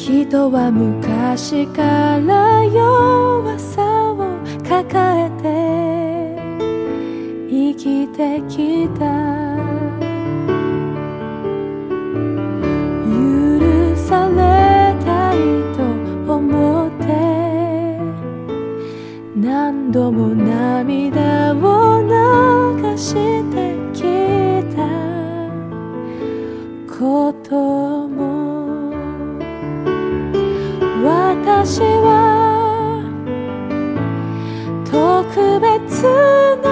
人は昔から弱さを抱えて生きてきた。許されたいと思って何度も涙を流してきたことも、私は特別な